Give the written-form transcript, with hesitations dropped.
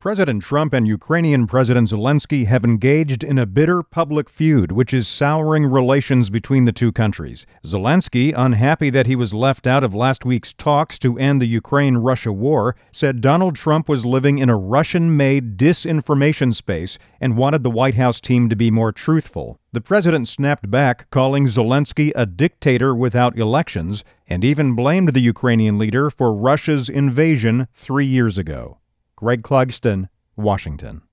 President Trump and Ukrainian President Zelensky have engaged in a bitter public feud, which is souring relations between the two countries. Zelensky, unhappy that he was left out of last week's talks to end the Ukraine-Russia war, said Donald Trump was living in a Russian-made disinformation space and wanted the White House team to be more truthful. The president snapped back, calling Zelensky a dictator without elections, and even blamed the Ukrainian leader for Russia's invasion 3 years ago. Greg Clugston, Washington.